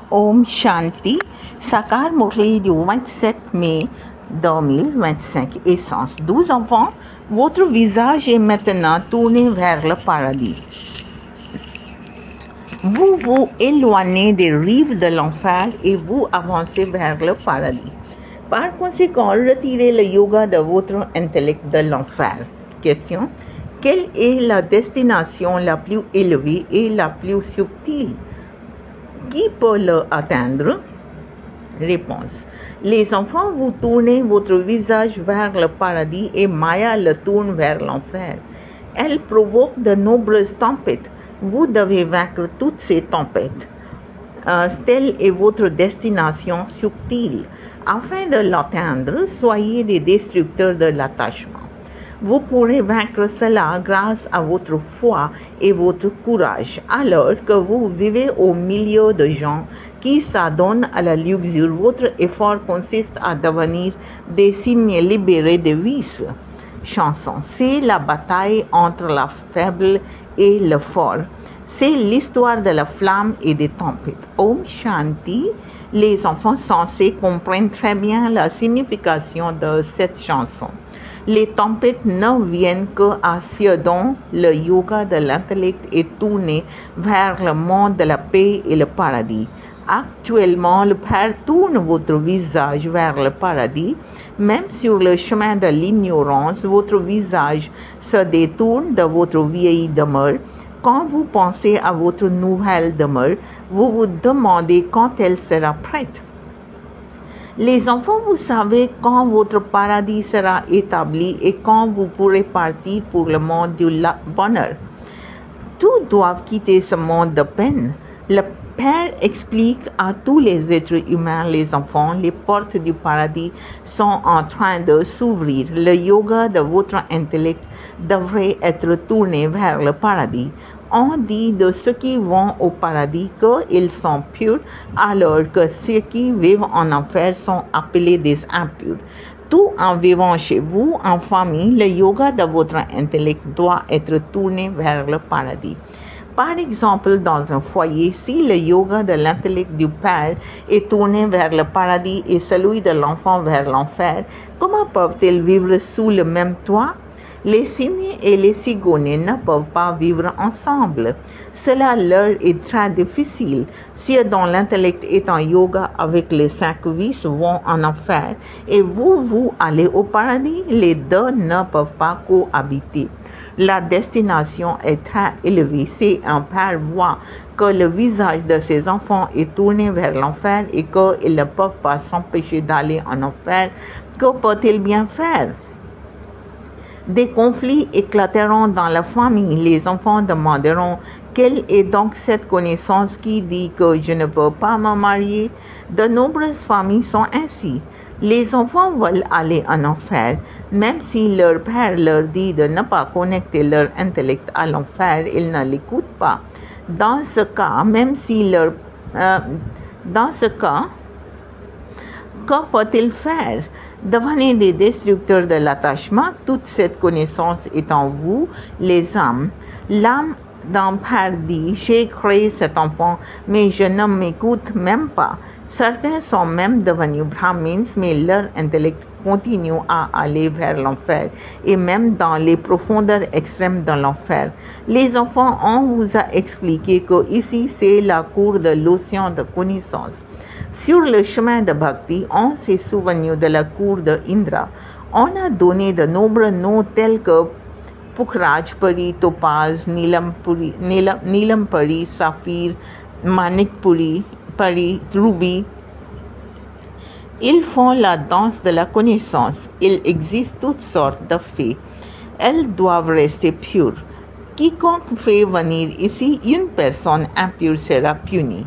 Om Shanti, Sakar Murli du 27 mai 2025. Essence. 12 enfants, votre visage est maintenant tourné vers le paradis. Vous vous éloignez des rives de l'enfer et vous avancez vers le paradis. Par conséquent, retirez le yoga de votre intellect de l'enfer. Question. Quelle est la destination la plus élevée et la plus subtile? Qui peut l'atteindre? Réponse. Les enfants, vous tournez votre visage vers le paradis et Maya le tourne vers l'enfer. Elle provoque de nombreuses tempêtes. Vous devez vaincre toutes ces tempêtes. Telle est votre destination subtile. Afin de l'atteindre, soyez des destructeurs de l'attachement. Vous pourrez vaincre cela grâce à votre foi et votre courage, alors que vous vivez au milieu de gens qui s'adonnent à la luxure. Votre effort consiste à devenir des signes libérés de vices. Chanson. C'est la bataille entre la faible et le fort. C'est l'histoire de la flamme et des tempêtes. Om Shanti. Les enfants sensés comprennent très bien la signification de cette chanson. Les tempêtes ne viennent qu'à ceux dont le yoga de l'intellect est tourné vers le monde de la paix et le paradis. Actuellement, le Père tourne votre visage vers le paradis. Même sur le chemin de l'ignorance, votre visage se détourne de votre vieille demeure. Quand vous pensez à votre nouvelle demeure, vous vous demandez quand elle sera prête. Les enfants, vous savez quand votre paradis sera établi et quand vous pourrez partir pour le monde du bonheur. Tous doivent quitter ce monde de peine. Le Père explique à tous les êtres humains, les enfants, les portes du paradis sont en train de s'ouvrir. Le yoga de votre intellect devrait être tourné vers le paradis. On dit de ceux qui vont au paradis qu'ils sont purs, alors que ceux qui vivent en enfer sont appelés des impurs. Tout en vivant chez vous, en famille, le yoga de votre intellect doit être tourné vers le paradis. Par exemple, dans un foyer, si le yoga de l'intellect du Père est tourné vers le paradis et celui de l'enfant vers l'enfer, comment peuvent-ils vivre sous le même toit? Les cygnes et les cigognes ne peuvent pas vivre ensemble. Cela leur est très difficile. Ceux dont l'intellect est en yoga avec les 5 vices vont en enfer et vous allez au paradis. Les deux ne peuvent pas cohabiter. La destination est très élevée. Si un père voit que le visage de ses enfants est tourné vers l'enfer et qu'ils ne peuvent pas s'empêcher d'aller en enfer, que peut-il bien faire? Des conflits éclateront dans la famille. Les enfants demanderont quelle est donc cette connaissance qui dit que je ne peux pas me marier? De nombreuses familles sont ainsi. Les enfants veulent aller en enfer, même si leur père leur dit de ne pas connecter leur intellect à l'enfer, ils ne l'écoutent pas. Dans ce cas, que faut-il faire? Devenez des destructeurs de l'attachement. Toute cette connaissance est en vous, les âmes. L'âme d'un père dit, j'ai créé cet enfant, mais je ne m'écoute même pas. Certains sont même devenus brahmins, mais leur intellect continue à aller vers l'enfer, et même dans les profondeurs extrêmes de l'enfer. Les enfants, on vous a expliqué que ici c'est la cour de l'océan de connaissance. Sur le chemin de Bhakti, on s'est souvenu de la cour de Indra. On a donné de nombreux noms tels que Pukhraj Pari, Topaz, Nilam Pari, Saphir, Manik Pari, Ruby. Ils font la danse de la connaissance. Il existe toutes sortes de fées. Elles doivent rester pures. Quiconque fait venir ici une personne impure sera puni.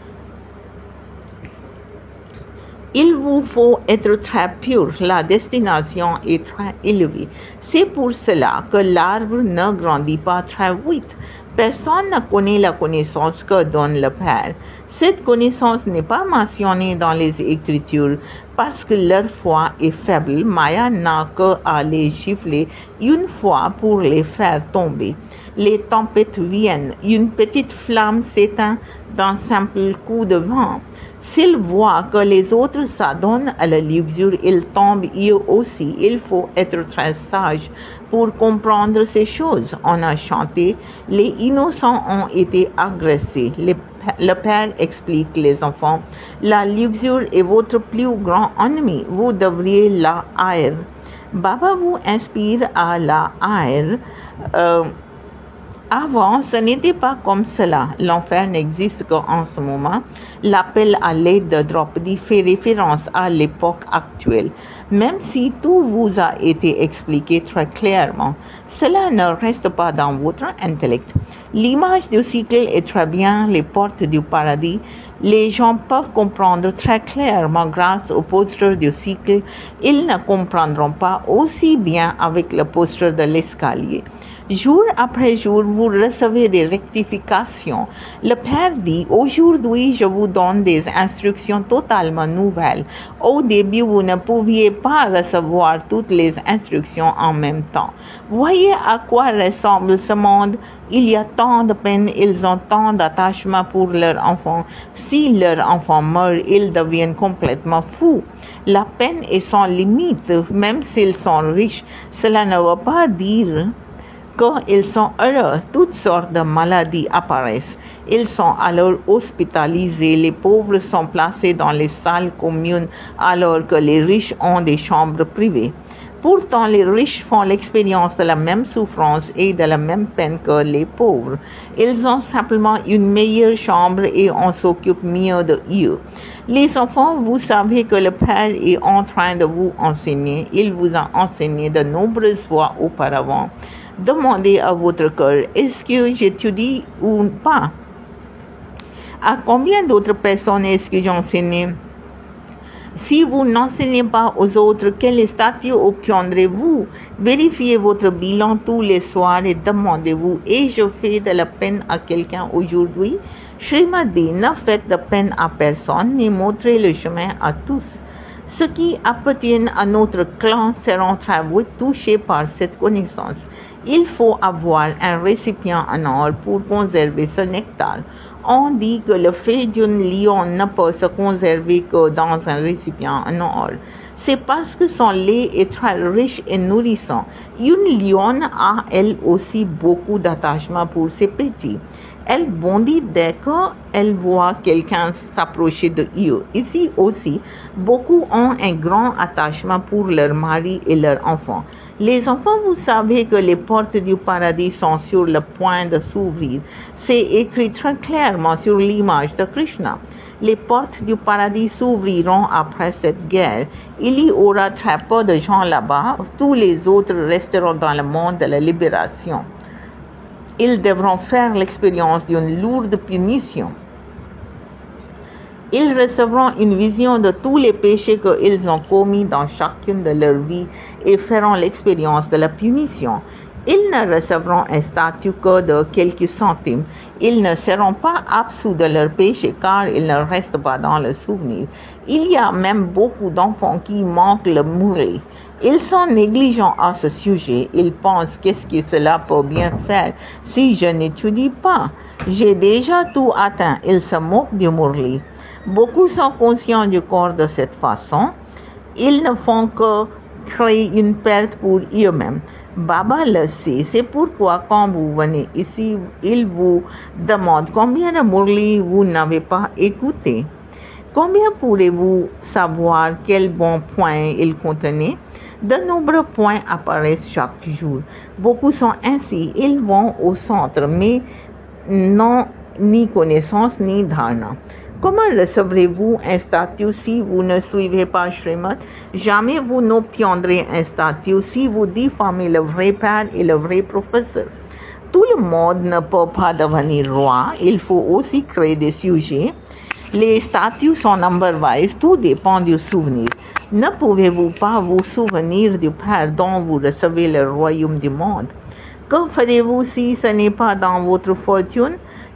Il vous faut être très pur. La destination est très élevée. C'est pour cela que l'arbre ne grandit pas très vite. Personne ne connaît la connaissance que donne le Père. Cette connaissance n'est pas mentionnée dans les Écritures parce que leur foi est faible. Maya n'a qu'à les gifler une fois pour les faire tomber. Les tempêtes viennent, une petite flamme s'éteint d'un simple coup de vent. S'ils voient que les autres s'adonnent à la luxure, ils tombent eux aussi. Il faut être très sage pour comprendre ces choses. On a chanté, les innocents ont été agressés. Le père explique les enfants, la luxure est votre plus grand ennemi. Vous devriez la haïr. Baba vous inspire à la haïr. Avant, ce n'était pas comme cela. L'enfer n'existe qu'en ce moment. L'appel à l'aide de Draupadi fait référence à l'époque actuelle. Même si tout vous a été expliqué très clairement, cela ne reste pas dans votre intellect. L'image du cycle est très bien les portes du paradis. Les gens peuvent comprendre très clairement grâce au poster du cycle. Ils ne comprendront pas aussi bien avec le poster de l'escalier. Jour après jour, vous recevez des rectifications. Le Père dit, aujourd'hui, je vous donne des instructions totalement nouvelles. Au début, vous ne pouviez pas recevoir toutes les instructions en même temps. Voyez à quoi ressemble ce monde. Il y a tant de peine, ils ont tant d'attachement pour leur enfant. Si leur enfant meurt, ils deviennent complètement fous. La peine est sans limite, même s'ils sont riches. Cela ne veut pas dire qu'ils sont heureux, toutes sortes de maladies apparaissent. Ils sont alors hospitalisés, les pauvres sont placés dans les salles communes alors que les riches ont des chambres privées. Pourtant, les riches font l'expérience de la même souffrance et de la même peine que les pauvres. Ils ont simplement une meilleure chambre et on s'occupe mieux de eux. Les enfants, vous savez que le Père est en train de vous enseigner. Il vous a enseigné de nombreuses fois auparavant. Demandez à votre cœur, est-ce que j'étudie ou pas? À combien d'autres personnes est-ce que j'enseigne? Si vous n'enseignez pas aux autres, quel statut obtiendrez-vous? Vérifiez votre bilan tous les soirs et demandez-vous, ai-je fait de la peine à quelqu'un aujourd'hui? Srimad dit, ne faites de peine à personne, ni montrez le chemin à tous. Ceux qui appartiennent à notre clan seront très vite touchés par cette connaissance. Il faut avoir un récipient en or pour conserver ce nectar. On dit que le fait d'une lionne ne peut se conserver que dans un récipient en or. C'est parce que son lait est très riche et nourrissant. Une lionne a elle aussi beaucoup d'attachement pour ses petits. Elle bondit dès qu'elle voit quelqu'un s'approcher de eux. Ici aussi, beaucoup ont un grand attachement pour leur mari et leurs enfants. Les enfants, vous savez que les portes du paradis sont sur le point de s'ouvrir. C'est écrit très clairement sur l'image de Krishna. Les portes du paradis s'ouvriront après cette guerre. Il y aura très peu de gens là-bas. Tous les autres resteront dans le monde de la libération. Ils devront faire l'expérience d'une lourde punition. Ils recevront une vision de tous les péchés qu'ils ont commis dans chacune de leurs vies et feront l'expérience de la punition. Ils ne recevront un statut que de quelques centimes. Ils ne seront pas absous de leurs péchés car ils ne restent pas dans le souvenir. Il y a même beaucoup d'enfants qui manquent le murli. Ils sont négligents à ce sujet. Ils pensent qu'est-ce que cela peut bien faire si je n'étudie pas. J'ai déjà tout atteint. Ils se moquent du murli. Beaucoup sont conscients du corps de cette façon. Ils ne font que créer une perte pour eux-mêmes. Baba le sait. C'est pourquoi quand vous venez ici, il vous demande combien de murli vous n'avez pas écouté. Combien pourrez-vous savoir quel bon point il contenait? De nombreux points apparaissent chaque jour. Beaucoup sont ainsi. Ils vont au centre, mais n'ont ni connaissance ni dharana. Comment recevrez-vous un statut si vous ne suivez pas Srimad? Jamais vous n'obtiendrez un statut si vous diffamez le vrai père et le vrai professeur. Tout le monde ne peut pas devenir roi. Il faut aussi créer des sujets. Les statuts sont number-wise. Tout dépend du souvenir. Ne pouvez-vous pas vous souvenir du père dont vous recevez le royaume du monde? Que ferez-vous si ce n'est pas dans votre fortune?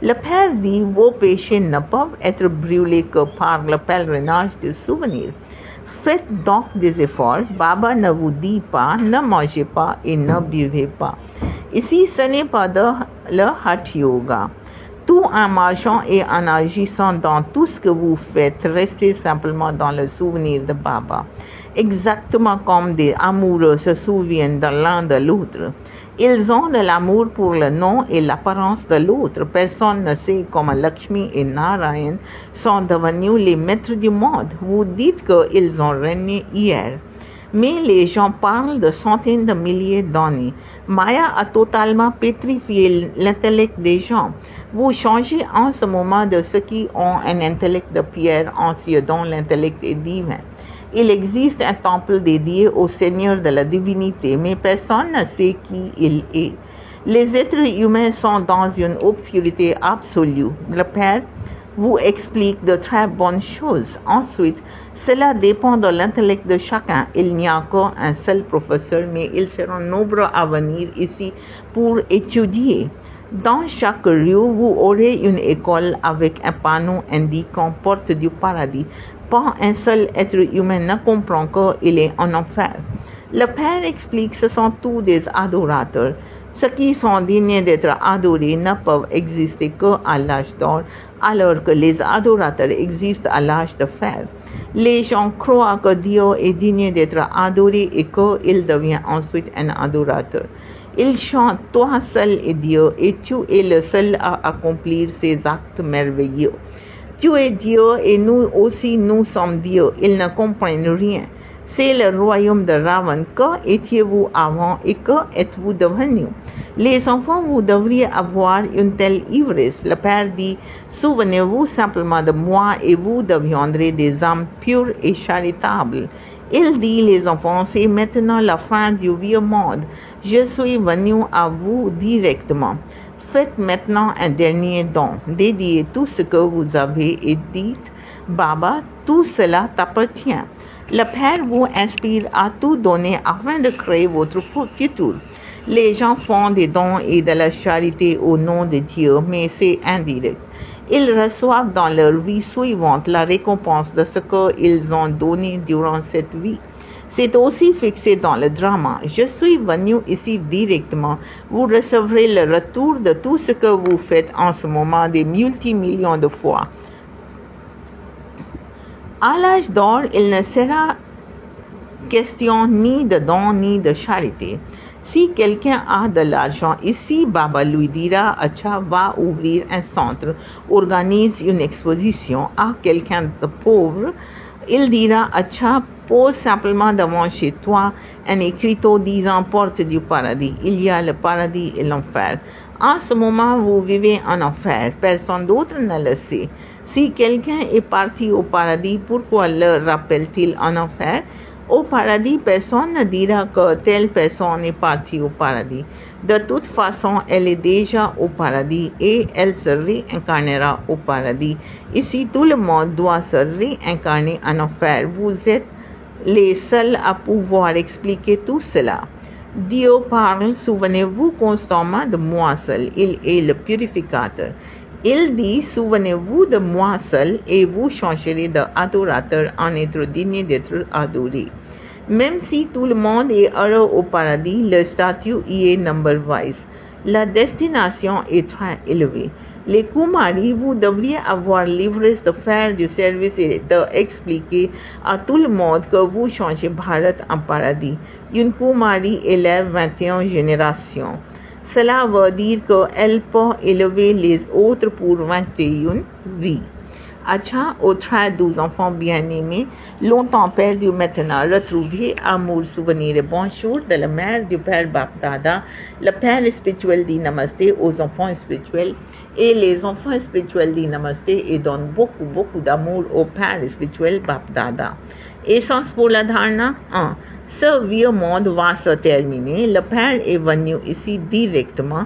Le père dit, vos péchés ne peuvent être brûlés que par le pèlerinage des souvenirs. Faites donc des efforts. Baba ne vous dit pas, ne mangez pas et ne buvez pas. Ici, ce n'est pas le Hatha Yoga. Tout en marchant et en agissant dans tout ce que vous faites, restez simplement dans le souvenir de Baba. Exactement comme des amoureux se souviennent de l'un de l'autre. Ils ont de l'amour pour le nom et l'apparence de l'autre. Personne ne sait comment Lakshmi et Narayan sont devenus les maîtres du monde. Vous dites qu'ils ont régné hier. Mais les gens parlent de centaines de milliers d'années. Maya a totalement pétrifié l'intellect des gens. Vous changez en ce moment de ceux qui ont un intellect de pierre en ceux dont l'intellect est divin. Il existe un temple dédié au Seigneur de la divinité, mais personne ne sait qui il est. Les êtres humains sont dans une obscurité absolue. Le Père vous explique de très bonnes choses. Ensuite, cela dépend de l'intellect de chacun. Il n'y a qu'un seul professeur, mais ils seront nombreux à venir ici pour étudier. Dans chaque rue, vous aurez une école avec un panneau indiquant porte du paradis. Pas un seul être humain ne comprend qu'il est en enfer. Le Père explique que ce sont tous des adorateurs. Ceux qui sont dignes d'être adorés ne peuvent exister qu'à l'âge d'or, alors que les adorateurs existent à l'âge de fer. Les gens croient que Dieu est digne d'être adoré et qu'il devient ensuite un adorateur. Ils chantent « Toi seul est Dieu et tu es le seul à accomplir ces actes merveilleux. Tu es Dieu et nous aussi nous sommes Dieu. » Ils ne comprennent rien. C'est le royaume de Ravan. Que étiez-vous avant et que êtes-vous devenu? Les enfants, vous devriez avoir une telle ivresse. Le Père dit, souvenez-vous simplement de moi et vous deviendrez des âmes pures et charitables. Il dit, les enfants, c'est maintenant la fin du vieux monde. Je suis venu à vous directement. Faites maintenant un dernier don. Dédiez tout ce que vous avez et dites, Baba, tout cela t'appartient. Le Père vous inspire à tout donner afin de créer votre futur. Les gens font des dons et de la charité au nom de Dieu, mais c'est indirect. Ils reçoivent dans leur vie suivante la récompense de ce qu'ils ont donné durant cette vie. C'est aussi fixé dans le drama. Je suis venu ici directement. Vous recevrez le retour de tout ce que vous faites en ce moment des multimillions de fois. À l'âge d'or, il ne sera question ni de don ni de charité. Si quelqu'un a de l'argent ici, Baba lui dira, Acha, va ouvrir un centre, organise une exposition. À quelqu'un de pauvre, il dira, Acha, pose simplement devant chez toi un écriteau disant porte du paradis. Il y a le paradis et l'enfer. En ce moment, vous vivez en enfer. Personne d'autre ne le sait. Si quelqu'un est parti au paradis, pourquoi le rappelle-t-il en enfer? Au paradis, personne ne dira que telle personne est partie au paradis. De toute façon, elle est déjà au paradis et elle se réincarnera au paradis. Ici, tout le monde doit se réincarner en enfer. Vous êtes les seuls à pouvoir expliquer tout cela. Dieu parle, souvenez-vous constamment de moi seul. Il est le purificateur. Il dit, souvenez-vous de moi seul et vous changerez d'adorateur en être digne d'être adoré. Même si tout le monde est heureux au paradis, le statut y est number-wise. La destination est très élevée. Les Kumari, vous devriez avoir l'ivresse de faire du service et d'expliquer à tout le monde que vous changez Bharat en paradis. Une Kumari élève 21 générations. Cela veut dire qu'elle peut élever les autres pour 21 vies. Acha, aux 12 enfants bien-aimés, longtemps perdus maintenant retrouvés, amour, souvenir et bonjour de la mère du Père Bapdada. Le Père spirituel dit Namasté aux enfants spirituels et les enfants spirituels disent Namasté et donnent beaucoup d'amour au Père spirituel Bapdada. Essence pour la dharana 1. Ce vieux monde va se terminer. Le Père est venu ici directement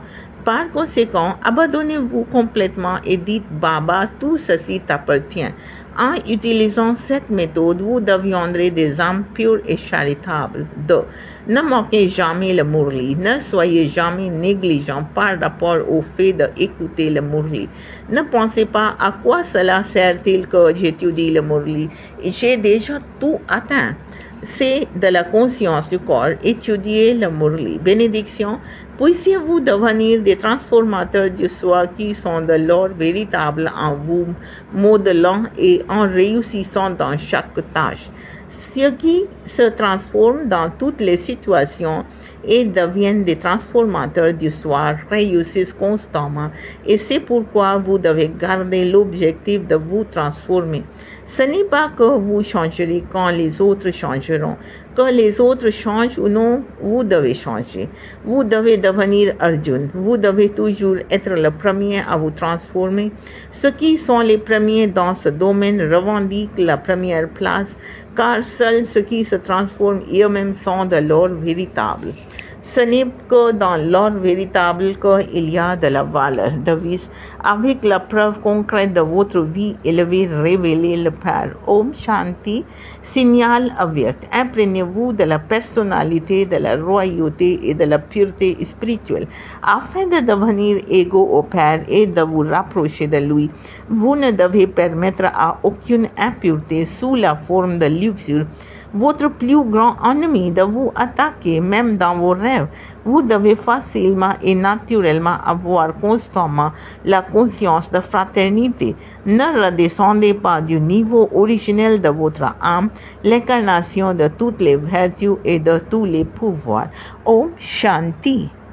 Par conséquent, abandonnez-vous complètement et dites Baba, tout ceci t'appartient. En utilisant cette méthode, vous deviendrez des âmes pures et charitables. 2. Ne manquez jamais le Murli. Ne soyez jamais négligent par rapport au fait d'écouter le Murli. Ne pensez pas à quoi cela sert-il que j'étudie le Murli. J'ai déjà tout atteint. C'est de la conscience du corps. Étudiez le Murli. Bénédiction. Puissiez-vous devenir des transformateurs du soi qui sont de l'or véritable en vous, modelant et en réussissant dans chaque tâche. Ceux qui se transforment dans toutes les situations et deviennent des transformateurs du soir réussissent constamment et c'est pourquoi vous devez garder l'objectif de vous transformer. Ce n'est pas que vous changerez quand les autres changeront. Que les autres changent ou non, vous devez changer. Vous devez devenir Arjun. Vous devez toujours être le premier à vous transformer. Ceux qui sont les premiers dans ce domaine revendiquent la première place, car seuls ceux qui se transforment eux-mêmes sont de l'or véritable. Ce n'est que dans l'or véritable qu'il y a de la valeur. Devise, avec la preuve concrète de votre vie élevée, révélez le Père. Om Shanti, signal avyakt. Imprégnez-vous de la personnalité, de la royauté et de la pureté spirituelle, afin de devenir égaux au Père et de vous rapprocher de lui. Vous ne devez permettre à aucune impureté sous la forme de luxure, votre plus grand ennemi, de vous attaquer même dans vos rêves. Vous devez facilement et naturellement avoir constamment la conscience de fraternité. Ne redescendez pas du niveau originel de votre âme, l'incarnation de toutes les vertus et de tous les pouvoirs. Om Shanti.